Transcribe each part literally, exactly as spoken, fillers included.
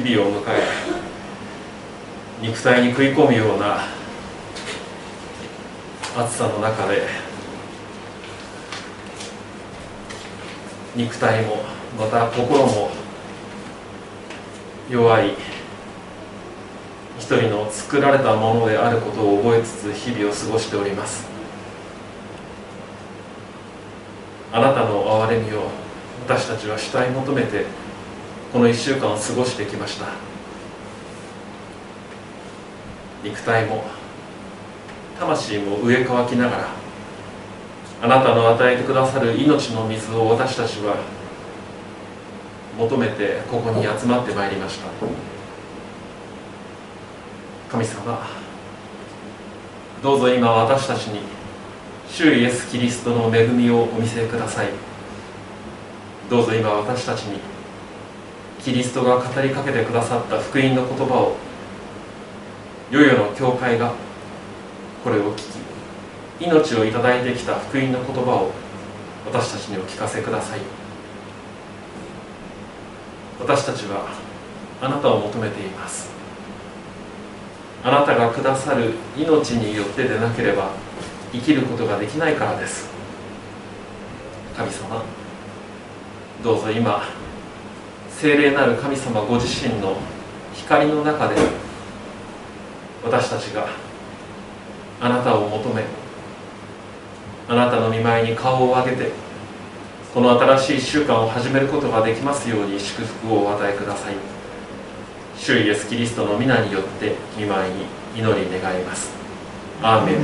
々を迎え、肉体に食い込むような暑さの中で、肉体もまた心も弱い一人の作られたものであることを覚えつつ日々を過ごしております。あなたの憐れみを私たちは主体求めてこのいっしゅうかんを過ごしてきました。肉体も魂も飢え渇きながら、あなたの与えてくださる命の水を私たちは求めてここに集まってまいりました。神様、どうぞ今私たちに主イエス・キリストの恵みをお見せください。どうぞ今私たちにキリストが語りかけてくださった福音の言葉を、世々の教会がこれを聞き、命をいただいてきた福音の言葉を私たちにお聞かせください。私たちはあなたを求めています。あなたがくださる命によってでなければ生きることができないからです。神様、どうぞ今聖霊なる神様ご自身の光の中で、私たちがあなたを求め、あなたの御前に顔を上げて、この新しいいっしゅうかんを始めることができますように祝福をお与えください。主イエス・キリストの皆によって御前に祈り願います。アーメン。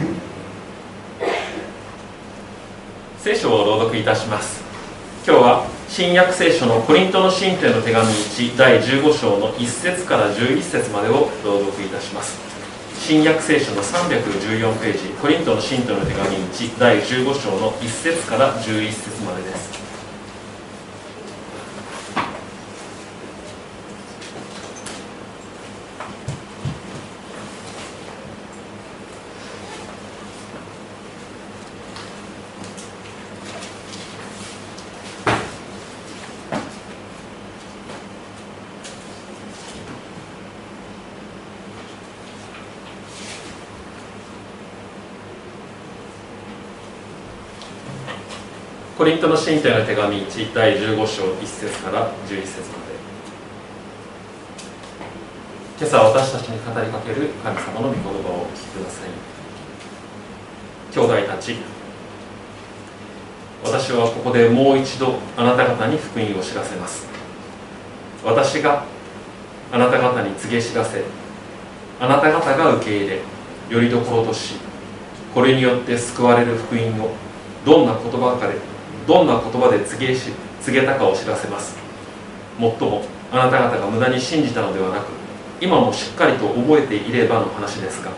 聖書を朗読いたします。今日は新約聖書のコリントの信徒への手紙いちだいじゅうご章のいっ節からじゅういっ節までを朗読いたします。新約聖書のさんびゃくじゅうよんページ、コリントの信徒への手紙いちだいじゅうご章のいっ節からじゅういっ節までです。コリントの信徒への手紙いちだいじゅうご章いっ節からじゅういっ節まで。今朝私たちに語りかける神様の御言葉をお聞きください。兄弟たち、私はここでもう一度あなた方に福音を知らせます。私があなた方に告げ知らせ、あなた方が受け入れ、よりどころとし、これによって救われる福音をどんな言葉かでどんな言葉で告げし告げたかを知らせます。もっともあなた方が無駄に信じたのではなく、今もしっかりと覚えていればの話ですが、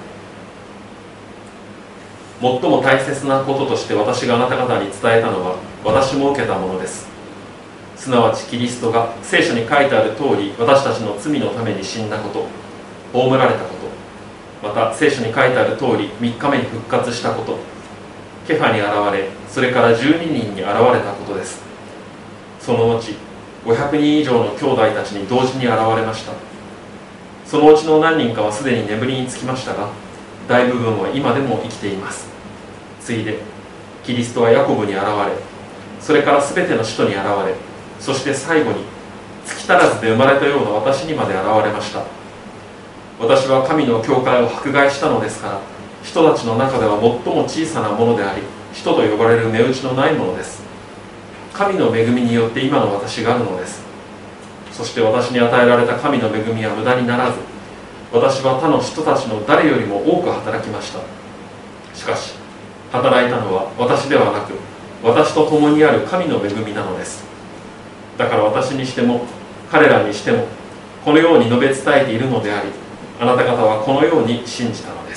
最も大切なこととして私があなた方に伝えたのは、私も受けたものです。すなわちキリストが聖書に書いてある通り、私たちの罪のために死んだこと、葬られたこと、また聖書に書いてある通りみっかめに復活したこと、ケファに現れ、それからじゅうににんに現れたことです。その後ごひゃくにん以上の兄弟たちに同時に現れました。そのうちの何人かはすでに眠りにつきましたが、大部分は今でも生きています。ついでキリストはヤコブに現れ、それからすべての使徒に現れ、そして最後に月足らずで生まれたような私にまで現れました。私は神の教会を迫害したのですから、人たちの中では最も小さなものであり、使徒と呼ばれる値打ちのないものです。神の恵みによって今の私があるのです。そして私に与えられた神の恵みは無駄にならず、私は他の人たちの誰よりも多く働きました。しかし働いたのは私ではなく、私と共にある神の恵みなのです。だから私にしても彼らにしてもこのように述べ伝えているのであり、あなた方はこのように信じたのです。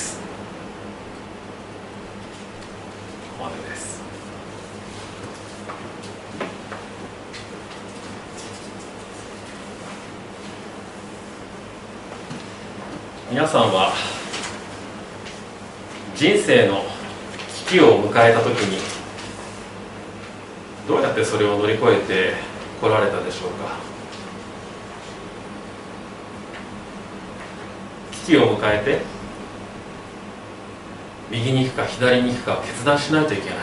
ここまでです。皆さんは人生の危機を迎えたときにどうやってそれを乗り越えてこられたでしょうか。 危機を迎えて右に行くか左に行くか決断しないといけない。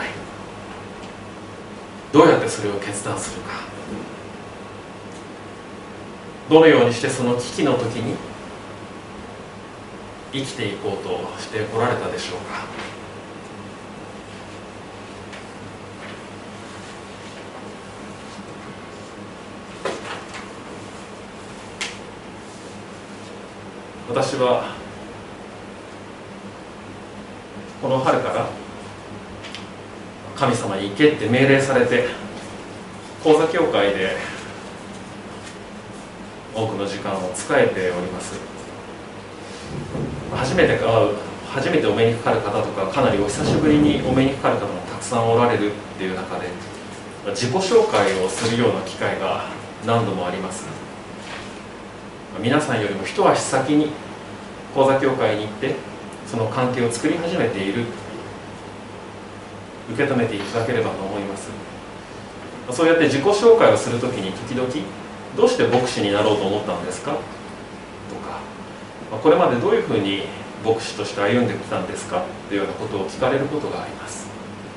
どうやってそれを決断するか、どのようにしてその危機の時に生きていこうとしてこられたでしょうか。私はこの春から神様に行けって命令されて講座教会で多くの時間を使えております。初めて会う初めてお目にかかる方とか、かなりお久しぶりにお目にかかる方もたくさんおられるっていう中で、自己紹介をするような機会が何度もあります。皆さんよりも一足先に講座教会に行ってその関係を作り始めている、受け止めていただければと思います。そうやって自己紹介をするときに時々どうして牧師になろうと思ったんですかとか、これまでどういうふうに牧師として歩んできたんですかというようなことを聞かれることがあります。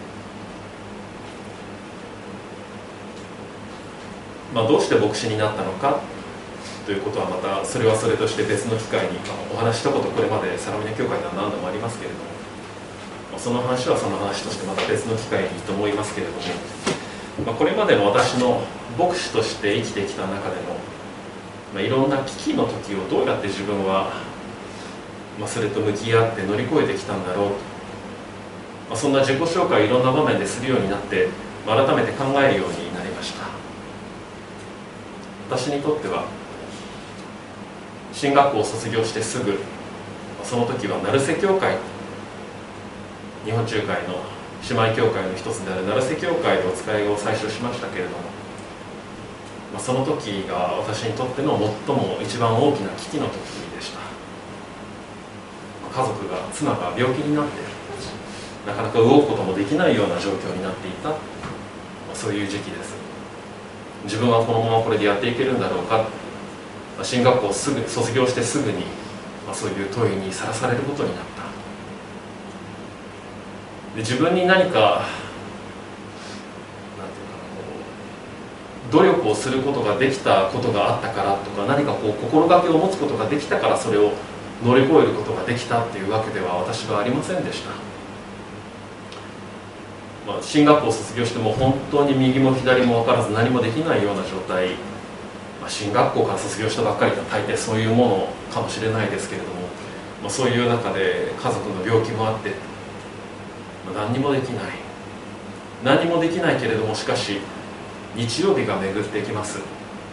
まあ、どうして牧師になったのかということはまたそれはそれとして別の機会にお話したこと、これまで相模根教会では何度もありますけれども、その話はその話としてまた別の機会にと思いますけれども、まあ、これまでの私の牧師として生きてきた中でも、まあ、いろんな危機の時をどうやって自分は、まあ、それと向き合って乗り越えてきたんだろうと、まあ、そんな自己紹介をいろんな場面でするようになって、まあ、改めて考えるようになりました。私にとっては進学校を卒業してすぐ、その時は成瀬教会、日本中会の姉妹教会の一つである成瀬教会でお使いを最初しましたけれども、まあ、その時が私にとっての最も一番大きな危機の時でした。家族が、妻が病気になってなかなか動くこともできないような状況になっていた、まあ、そういう時期です。自分はこのままこれでやっていけるんだろうか、進学校をすぐ卒業してすぐに、まあ、そういう問いにさらされることになった。で、自分に何か、なんていうかな、努力をすることができたことがあったからとか、何かこう心がけを持つことができたからそれを乗り越えることができたっていうわけでは私はありませんでした。まあ、進学校を卒業しても本当に右も左も分からず何もできないような状態、まあ、進学校から卒業したばっかりと大抵そういうものかもしれないですけれども、まあ、そういう中で家族の病気もあって、まあ、何にもできない何にもできないけれども、しかし日曜日が巡ってきます。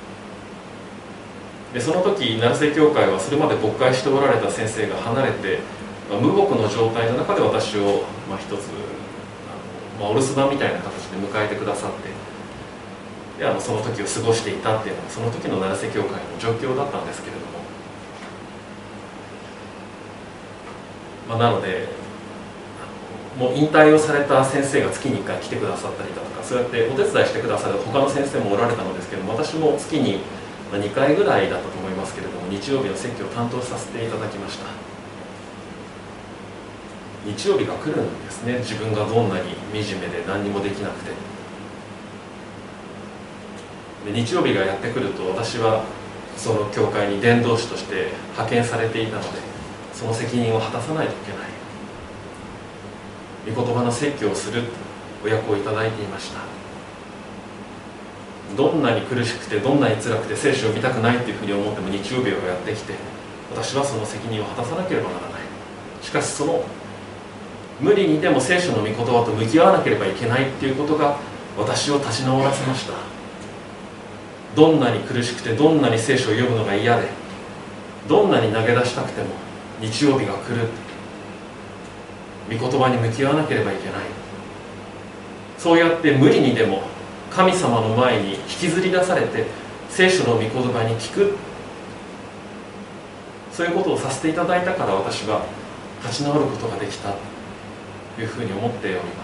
でその時成瀬教会はそれまで牧会しておられた先生が離れて、まあ、無牧の状態の中で私を、まあ、一つあの、まあ、お留守番みたいな形で迎えてくださって、であのその時を過ごしていたっていうのがその時の成瀬教会の状況だったんですけれども、まあ、なのでもう引退をされた先生が月にいっかい来てくださったりだとか、そうやってお手伝いしてくださる他の先生もおられたのですけども、私も月ににかいぐらいだったと思いますけれども、日曜日の説教を担当させていただきました。日曜日が来るんですね。自分がどんなに惨めで何にもできなくて、で日曜日がやってくると、私はその教会に伝道師として派遣されていたので、その責任を果たさないといけない。御言葉の説教をするお役をいただいていました。どんなに苦しくてどんなに辛くて聖書を見たくないというふうに思っても、日曜日がやってきて私はその責任を果たさなければならない。しかしその無理にでも聖書の御言葉と向き合わなければいけないっていうことが私を立ち直らせました。どんなに苦しくてどんなに聖書を読むのが嫌で、どんなに投げ出したくても日曜日が来る、御言葉に向き合わなければいけない。そうやって無理にでも神様の前に引きずり出されて聖書の御言葉に聞く、そういうことをさせていただいたから私は立ち直ることができたというふうに思っております。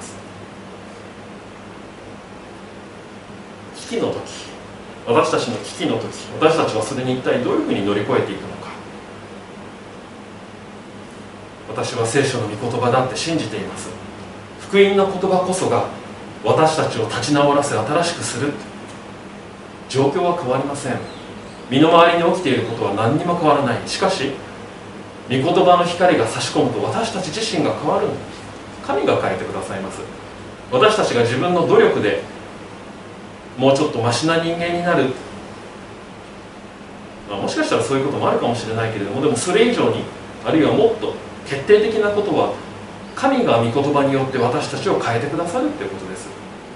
危機の時、私たちの危機の時、私たちはそれに一体どういうふうに乗り越えていくのか、 私は聖書の御言葉だって信じています。福音の言葉こそが私たちを立ち直らせ新しくする。状況は変わりません。身の回りに起きていることは何にも変わらない。しかし御言葉の光が差し込むと私たち自身が変わる。神が変えてくださいます。私たちが自分の努力でもうちょっとマシな人間になる、まあ、もしかしたらそういうこともあるかもしれないけれども、でもそれ以上に、あるいはもっと決定的なことは、神が御言葉によって私たちを変えてくださるということです。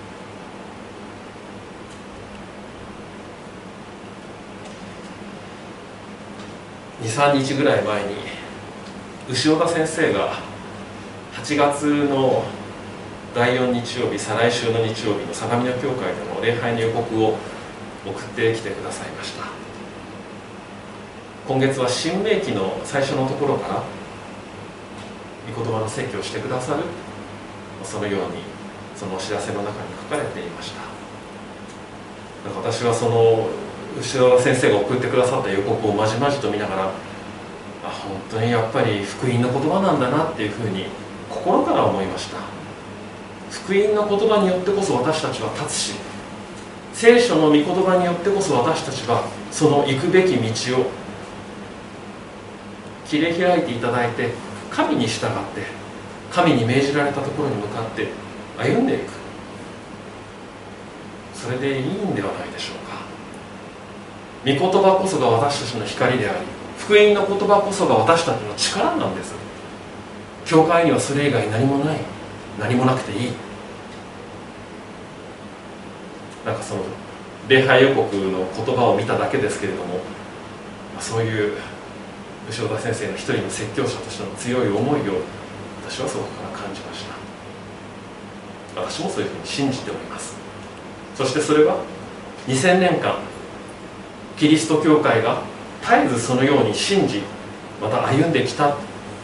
にさんにちぐらい前に牛尾田先生がはちがつのだいよん日曜日、再来週の日曜日の相模野教会での礼拝の予告を送ってきてくださいました。今月は新明記の最初のところから御言葉の説教をしてくださる、そのようにそのお知らせの中に書かれていました。私はその後ろ先生が送ってくださった予告をまじまじと見ながら、あ、本当にやっぱり福音の言葉なんだなっていうふうに心から思いました。福音の言葉によってこそ私たちは立つし、聖書の御言葉によってこそ私たちはその行くべき道を切り開いていただいて、神に従って神に命じられたところに向かって歩んでいく、それでいいんではないでしょうか。御言葉こそが私たちの光であり、福音の言葉こそが私たちの力なんです。教会にはそれ以外何もない、何もなくていい。なんかその礼拝予告の言葉を見ただけですけれども、そういう牛尾田先生の一人の説教者としての強い思いを私はそこから感じました。私もそういうふうに信じております。そしてそれはにせんねんかんキリスト教会が絶えずそのように信じ、また歩んできた、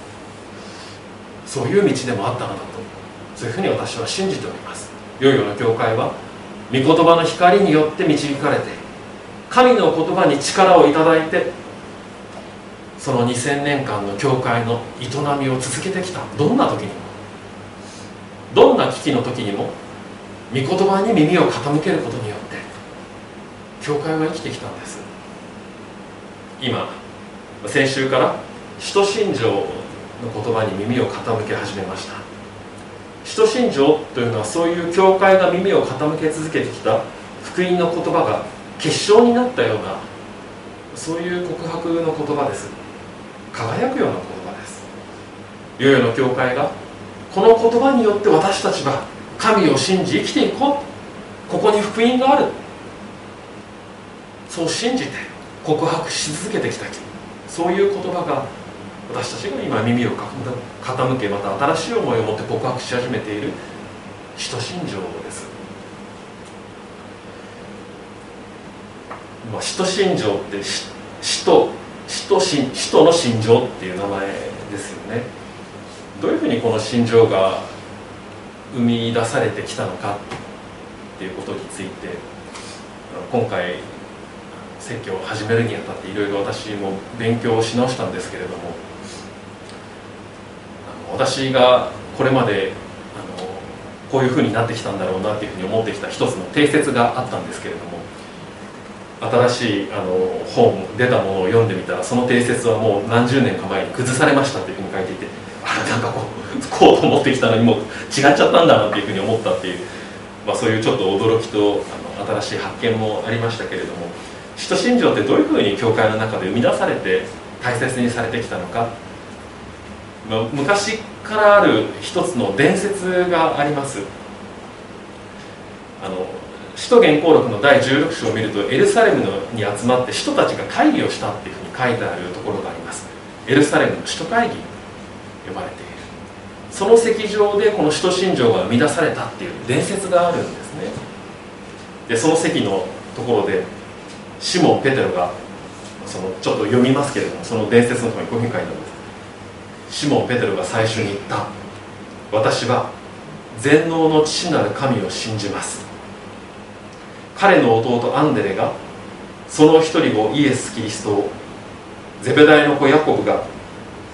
そういう道でもあったのだと、そういうふうに私は信じております。いよいよの教会は御言葉の光によって導かれて、神の言葉に力をいただいて、そのにせんねんかんの教会の営みを続けてきた。どんな時にも、どんな危機の時にも御言葉に耳を傾けることによって教会は生きてきたんです。今先週から使徒信条の言葉に耳を傾け始めました。使徒信条というのは、そういう教会が耳を傾け続けてきた福音の言葉が結晶になったような、そういう告白の言葉です。輝くような言葉です。いよいよの教会がこの言葉によって私たちは神を信じ生きていこう、ここに福音がある、そう信じて告白し続けてきた、そういう言葉が私たちが今耳を傾け、また新しい思いを持って告白し始めている使徒信条です。まあ、使徒信条って使徒使徒信使徒の信条っていう名前ですよね。どういうふうにこの信条が生み出されてきたのかっていうことについて、今回説教を始めるにあたっていろいろ私も勉強をし直したんですけれども、あの私がこれまであのこういうふうになってきたんだろうなっていうふうに思ってきた一つの定説があったんですけれども、新しいあの本出たものを読んでみたら、その定説はもう何十年か前に崩されましたというふうに書いていて、あれなんかこうこうと思ってきたのにもう違っちゃったんだなっていうふうに思ったっていう、まあ、そういうちょっと驚きとあの新しい発見もありましたけれども、使徒信条ってどういうふうに教会の中で生み出されて大切にされてきたのか、まあ、昔からある一つの伝説があります。あの使徒言行録のだいじゅうろく章を見ると、エルサレムに集まって使徒たちが会議をしたっていうふうに書いてあるところがあります。エルサレムの使徒会議呼ばれている、その席上でこの使徒信条が生み出されたっていう伝説があるんですね。でその席のところでシモン・ペテロが、そのちょっと読みますけれども、その伝説のところにこういうふうに書いてあるんです。シモン・ペテロが最初に言った。私は全能の父なる神を信じます。彼の弟アンデレがその一人をイエス・キリストを、ゼベダイの子ヤコブが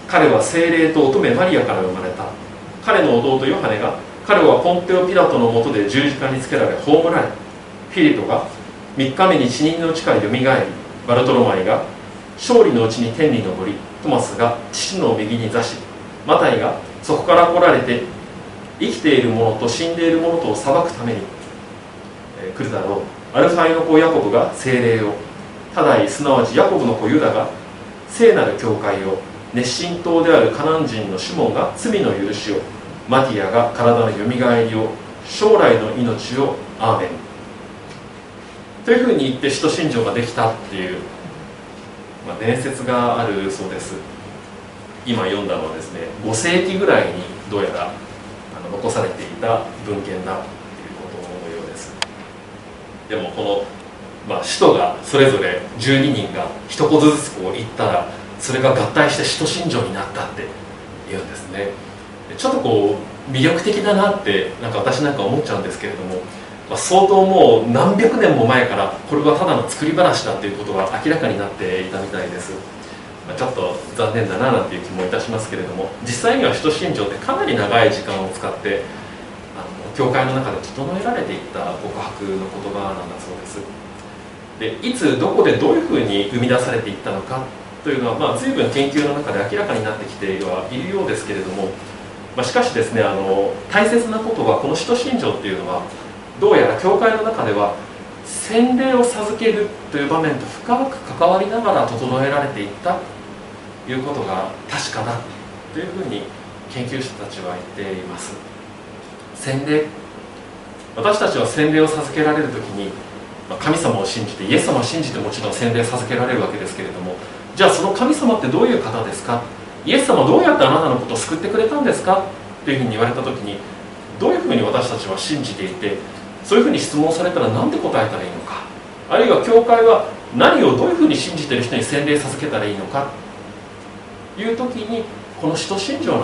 彼は聖霊と乙女マリアから生まれた。彼の弟ヨハネが、彼はポンテオ・ピラトの下で十字架につけられ葬られ、フィリトがみっかめに死人のうちからよみがえり、バルトロマイが勝利のうちに天に昇り、トマスが父の右に座し、マタイがそこから来られて生きている者と死んでいる者とを裁くために、えー、来るだろう。アルファイの子ヤコブが聖霊を、タダイすなわちヤコブの子ユダが聖なる教会を、熱心党であるカナン人のシモンが罪の許しを、マティアが体のよみがえりを、将来の命を。アーメン。というふうに言って使徒信条ができたっていう、まあ、伝説があるそうです。今読んだのはですね、ごせいきぐらいにどうやらあの残されていた文献だということのようです。でもこの、まあ、使徒がそれぞれじゅうににんが一言ずつこう言ったら、それが合体して使徒信条になったって言うんですね。ちょっとこう魅力的だなってなんか私なんか思っちゃうんですけれども、まあ、相当もう何百年も前からこれはただの作り話だということが明らかになっていたみたいです。まあ、ちょっと残念だななんていう気もいたしますけれども、実際には使徒信条ってかなり長い時間を使ってあの教会の中で整えられていった告白の言葉なんだそうです。で、いつどこでどういうふうに生み出されていったのかというのは、まあ、随分研究の中で明らかになってきてはいるようですけれども、まあ、しかしですね、あの大切なことは、この使徒信条っていうのはどうやら教会の中では洗礼を授けるという場面と深く関わりながら整えられていったということが確かだというふうに研究者たちは言っています。洗礼、私たちは洗礼を授けられるときに、まあ、神様を信じて、イエス様を信じてもちろん洗礼を授けられるわけですけれども、じゃあその神様ってどういう方ですか、イエス様はどうやってあなたのことを救ってくれたんですかというふうに言われたときに、どういうふうに私たちは信じていて、そういうふうに質問されたら何て答えたらいいのか、あるいは教会は何をどういうふうに信じている人に洗礼授けたらいいのかというときに、この使徒信条なんだ。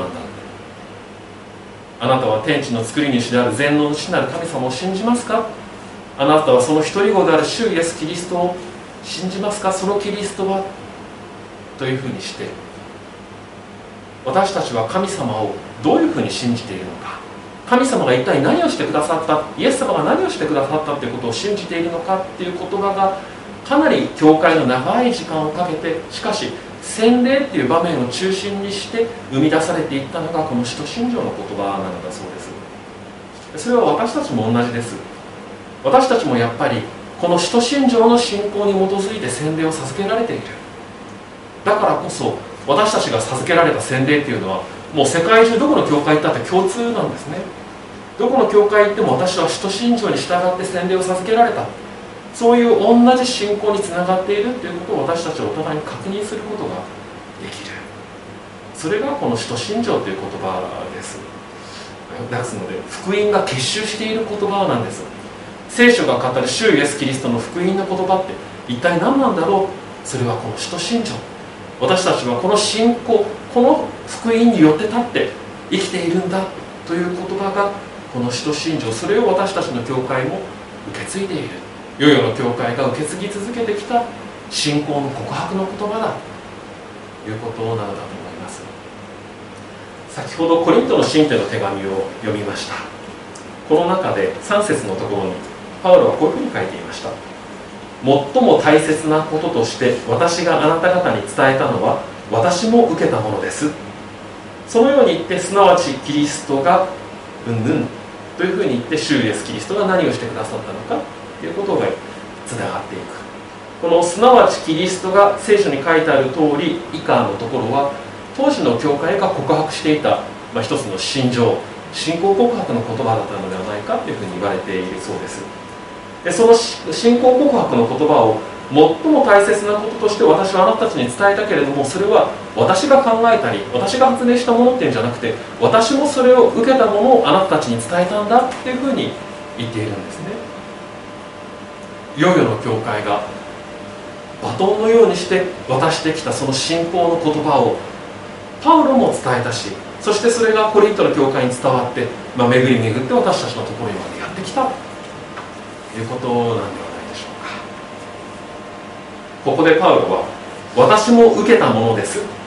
あなたは天地の作り主である全能の主なる神様を信じますか、あなたはその一人子である主イエスキリストを信じますか、そのキリストはというふうにして、私たちは神様をどういうふうに信じているのか、神様が一体何をしてくださった、イエス様が何をしてくださったということを信じているのかっていう言葉が、かなり教会の長い時間をかけて、しかし洗礼っていう場面を中心にして生み出されていったのがこの使徒信条の言葉なのだそうです。それは私たちも同じです。私たちもやっぱりこの使徒信条の信仰に基づいて洗礼を授けられている。だからこそ私たちが授けられた洗礼っていうのは、もう世界中どこの教会行ったって共通なんですね。どこの教会行っても私は使徒信条に従って洗礼を授けられた、そういう同じ信仰につながっているということを私たちはお互いに確認することができる。それがこの使徒信条という言葉です。ですので、福音が結集している言葉なんです。聖書が語る主イエスキリストの福音の言葉って一体何なんだろう。それはこの使徒信条。私たちはこの信仰、この福音によって立って生きているんだという言葉がこの使徒信条、それを私たちの教会も受け継いでいる。世々の教会が受け継ぎ続けてきた信仰の告白の言葉だということなのだと思います。先ほどコリントの信徒の手紙を読みました。この中でさん節のところにパウロはこういうふうに書いていました。最も大切なこととして私があなた方に伝えたのは私も受けたものです。そのように言って、すなわちキリストがうんぬんというふうに言って、主イエスキリストが何をしてくださったのかということがつながっていく。このすなわちキリストが聖書に書いてある通り以下のところは、当時の教会が告白していた、まあ、一つの信条、信仰告白の言葉だったのではないかというふうに言われているそうです。で、その信仰告白の言葉を最も大切なこととして私はあなたたちに伝えたけれども、それは私が考えたり私が発明したものっていうんじゃなくて、私もそれを受けたものをあなたたちに伝えたんだっていうふうに言っているんですね。世々の教会がバトンのようにして渡してきたその信仰の言葉をパウロも伝えたし、そしてそれがコリントの教会に伝わって、まあ、巡り巡って私たちのところにまでやってきたということなんではないでしょうか。ここでパウロは私も受けたものです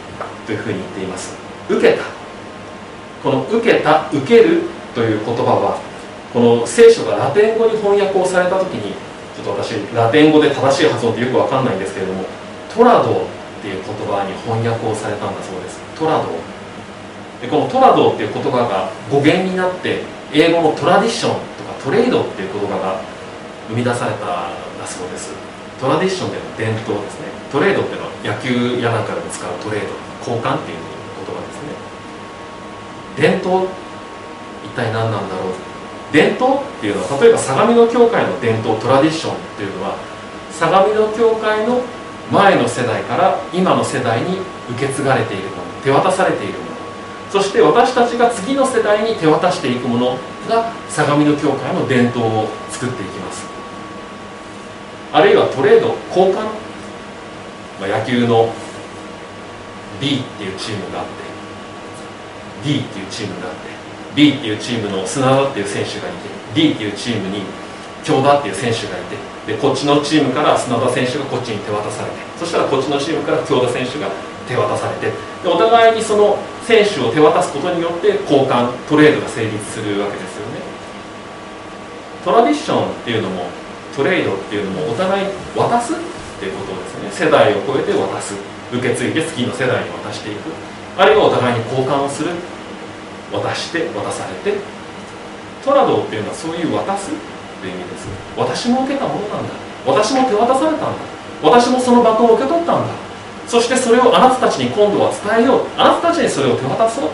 というふうに言っています。受けた、この受けた、受けるという言葉は、この聖書がラテン語に翻訳をされた時に、ちょっと私ラテン語で正しい発音ってよくわかんないんですけれども、トラドーっていう言葉に翻訳をされたんだそうです。トラドーで、このトラドーっていう言葉が語源になって、英語のトラディションとかトレードっていう言葉が生み出されたんだそうです。トラディションでの伝統ですね。トレードっていうのは野球やなんかでも使うトレード、交換っていう言葉ですね。伝統、一体何なんだろう。伝統っていうのは、例えば相模の教会の伝統、トラディションっていうのは、相模の教会の前の世代から今の世代に受け継がれているもの、手渡されているもの、そして私たちが次の世代に手渡していくものが相模の教会の伝統を作っていきます。あるいはトレード、交換、まあ、野球の B っていうチームがあって D っていうチームがあって B っていうチームの砂田っていう選手がいて D っていうチームに京田っていう選手がいて、でこっちのチームから砂田選手がこっちに手渡されて、そしたらこっちのチームから京田選手が手渡されて、でお互いにその選手を手渡すことによって交換、トレードが成立するわけですよね。トラディションっていうのもトレードっていうのもお互い渡すっていうことですね。世代を超えて渡す、受け継いで次の世代に渡していく、あるいはお互いに交換をする、渡して渡されて。トラドっていうのはそういう渡すっていう意味です。私も受けたものなんだ、私も手渡されたんだ、私もそのバトンを受け取ったんだ、そしてそれをあなたたちに今度は伝えよう、あなたたちにそれを手渡そう。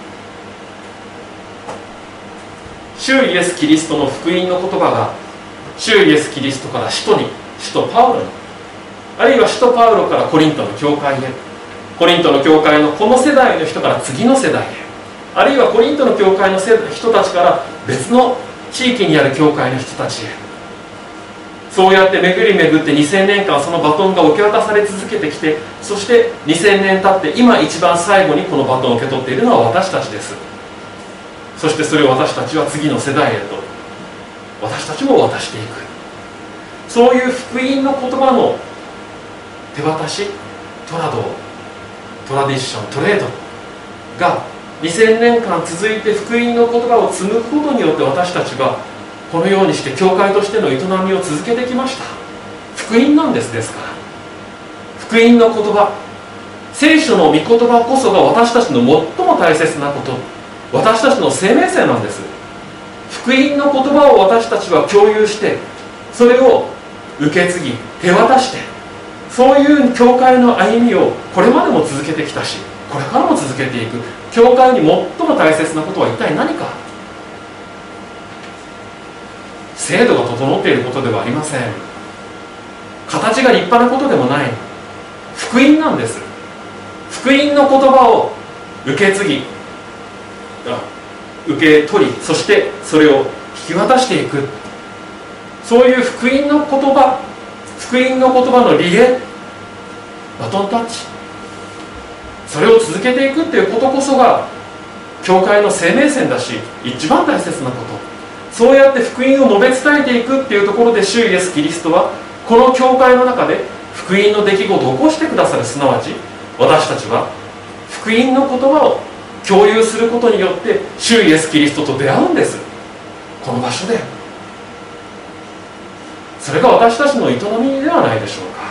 主イエス・キリストの福音の言葉が主イエス・キリストから使徒に、使徒パウロに、あるいは使徒パウロからコリントの教会へ、コリントの教会のこの世代の人から次の世代へ、あるいはコリントの教会の人たちから別の地域にある教会の人たちへ、そうやって巡り巡ってにせんねんかんそのバトンが受け渡され続けてきて、そしてにせんねん経って今一番最後にこのバトンを受け取っているのは私たちです。そしてそれを私たちは次の世代へと私たちも渡していく、そういう福音の言葉の手渡し、トラド、トラディション、トレードがにせんねんかん続いて福音の言葉を紡ぐことによって、私たちはこのようにして教会としての営みを続けてきました。福音なんです。ですから福音の言葉、聖書の御言葉こそが私たちの最も大切なこと、私たちの生命線なんです。福音の言葉を私たちは共有して、それを受け継ぎ手渡して、そういう教会の歩みをこれまでも続けてきたし、これからも続けていく。教会に最も大切なことは一体何か。制度が整っていることではありません。形が立派なことでもない。福音なんです。福音の言葉を受け継ぎ、受け取り、そしてそれを引き渡していく、そういう福音の言葉、福音の言葉のリレー、バトンタッチ、それを続けていくっていうことこそが教会の生命線だし、一番大切なこと。そうやって福音を述べ伝えていくっていうところで、主イエス・キリストはこの教会の中で福音の出来事を起こしてくださる。すなわち私たちは福音の言葉を共有することによって主イエス・キリストと出会うんです。この場所で。それが私たちの営みではないでしょうか。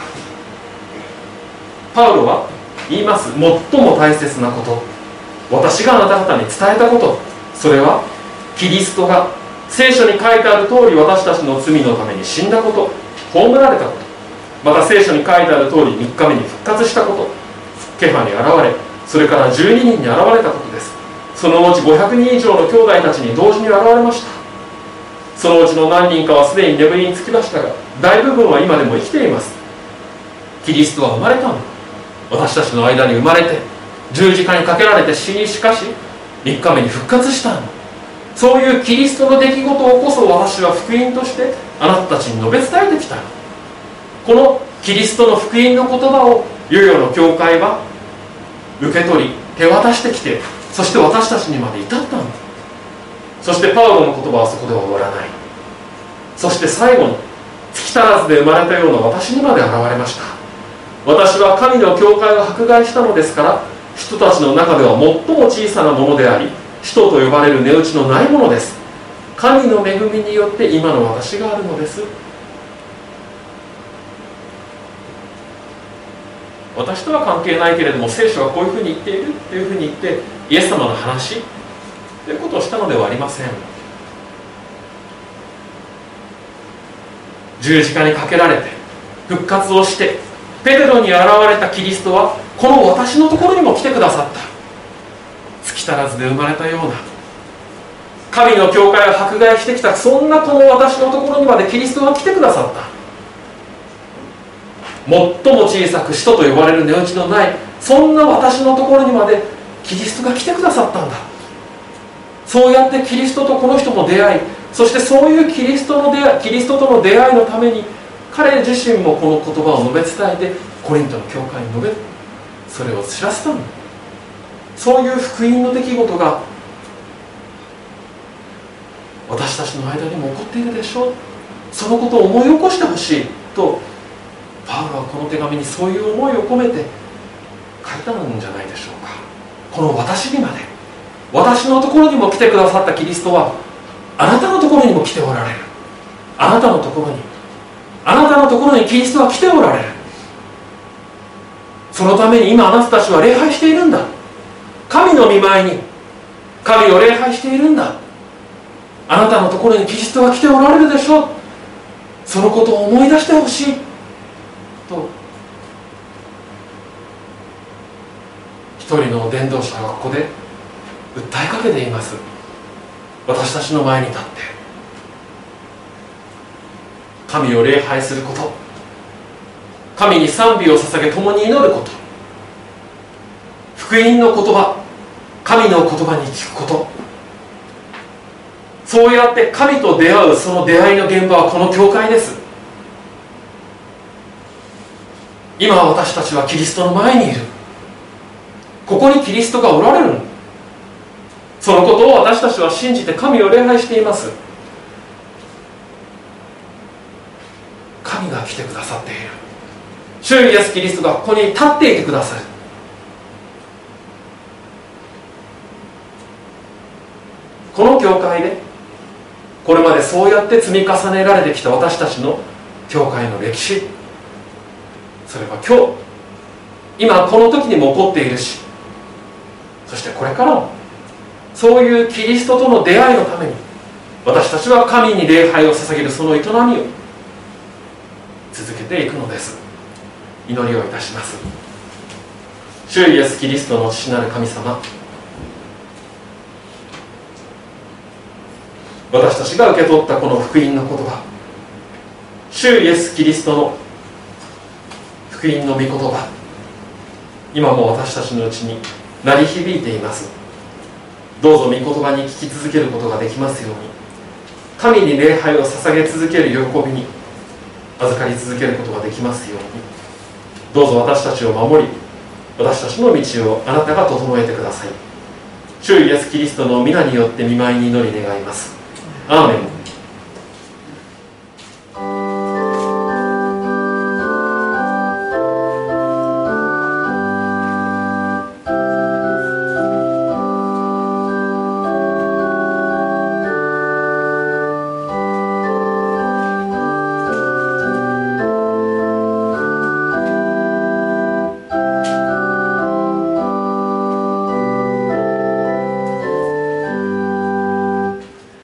パウロは言います。最も大切なこと、私があなた方に伝えたこと、それはキリストが聖書に書いてある通り私たちの罪のために死んだこと、葬られたこと、また聖書に書いてある通りみっかめに復活したこと、ケファに現れ、それからじゅうににんに現れたことです。そのうちごひゃくにん以上の兄弟たちに同時に現れました。そのうちの何人かはすでに眠りにつきましたが、大部分は今でも生きています。キリストは生まれたの。私たちの間に生まれて十字架にかけられて死に、しかしみっかめに復活したの。そういうキリストの出来事をこそ私は福音としてあなたたちに述べ伝えてきたの。このキリストの福音の言葉を世々の教会は受け取り手渡してきて、そして私たちにまで至ったの。そしてパウロの言葉はそこでは終わらない。そして最後に月足らずで生まれたような私にまで現れました。私は神の教会を迫害したのですから、 人たちの中では最も小さなものであり、使徒と呼ばれる値打ちのないものです。神の恵みによって今の私があるのです。私とは関係ないけれども、聖書はこういうふうに言っているというふうに言って、イエス様の話ということをしたのではありません。十字架にかけられて復活をして、ペテロに現れたキリストはこの私のところにも来てくださった。月足らずで生まれたような、神の教会を迫害してきた、そんなこの私のところにまでキリストが来てくださった。最も小さく使徒と呼ばれる値打ちのない、そんな私のところにまでキリストが来てくださったんだ。そうやってキリストとこの人も出会い、そしてそういうキリストの出会い、キリストとの出会いのために、彼自身もこの言葉を述べ伝えてコリントの教会に述べ、それを知らせたんだ。そういう福音の出来事が私たちの間にも起こっているでしょう。そのことを思い起こしてほしいと、パウロはこの手紙にそういう思いを込めて書いたんじゃないでしょうか。この私にまで、私のところにも来てくださったキリストは、あなたのところにも来ておられる。あなたのところに、あなたのところにキリストは来ておられる。そのために今あなたたちは礼拝しているんだ。神の御前に神を礼拝しているんだ。あなたのところにキリストが来ておられるでしょう。そのことを思い出してほしいと、一人の伝道者がここで訴えかけています。私たちの前に立って神を礼拝すること、神に賛美を捧げ共に祈ること、福音の言葉、神の言葉に聞くこと、そうやって神と出会う、その出会いの現場はこの教会です。今私たちはキリストの前にいる。ここにキリストがおられる。そのことを私たちは信じて神を礼拝しています。神が来てくださっている。主イエスキリストがここに立っていてくださる。この教会でこれまでそうやって積み重ねられてきた私たちの教会の歴史、それは今日今この時にも起こっているし、そしてこれからもそういうキリストとの出会いのために私たちは神に礼拝を捧げるその営みを続けていくのです。祈りをいたします。主イエスキリストの父なる神様、私たちが受け取ったこの福音の言葉、主イエスキリストの福音の御言葉、今も私たちのうちに鳴り響いています。どうぞ御言葉に聞き続けることができますように、神に礼拝を捧げ続ける喜びに預かり続けることができますように、どうぞ私たちを守り、私たちの道をあなたが整えてください。主イエスキリストの皆によって御前に祈り願います。アーメン。